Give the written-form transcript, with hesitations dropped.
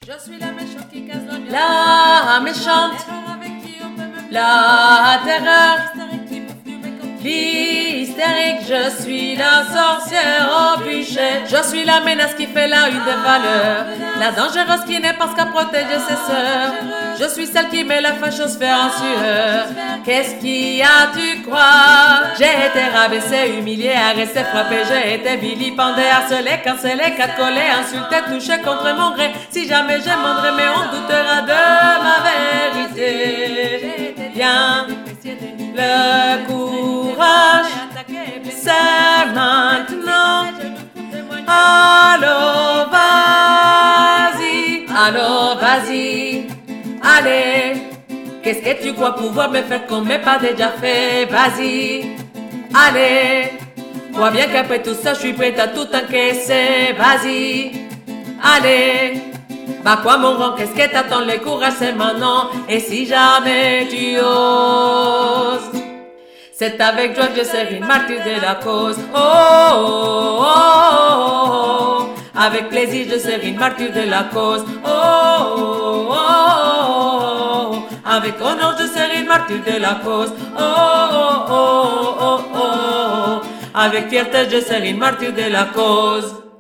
Je suis la méchante qui casse l'ambiance. La méchante, la terreur, l'hystérique, je suis la sorcière au bûcher. Je suis la menace qui fait la une des valeurs, la dangereuse qui n'est pas qu'à protéger ses sœurs. Je suis celle qui met la fâchosphère en sueur. Qu'est-ce qu'il y a, tu crois? J'ai été rabaissée, humiliée, arrêtée, frappée. J'ai été vilipendée, harcelée, cancellée, catcallée, insultée, touchée contre mon gré. Si jamais je m'endrai, mais on doutera de ma vérité. Bien, le courage, c'est maintenant. Allô, vas-y, allô, vas-y, allez. Qu'est-ce que tu crois pouvoir me faire qu'on m'ait pas déjà fait? Vas-y, allez. Crois bien qu'après tout ça, je suis prête à tout encaisser. Vas-y, allez. Bah quoi mon grand, qu'est-ce que t'attends? Le courage c'est maintenant. Et si jamais tu oses, c'est avec joie que je serai une martyre de la cause. Oh, oh, oh, oh, oh. Avec plaisir je serai une martyre de la cause. Oh, oh, oh, oh, oh. Avec honneur je serai une martyre de la cause. Oh, oh, oh, oh, oh, oh. Avec fierté je serai une martyre de la cause.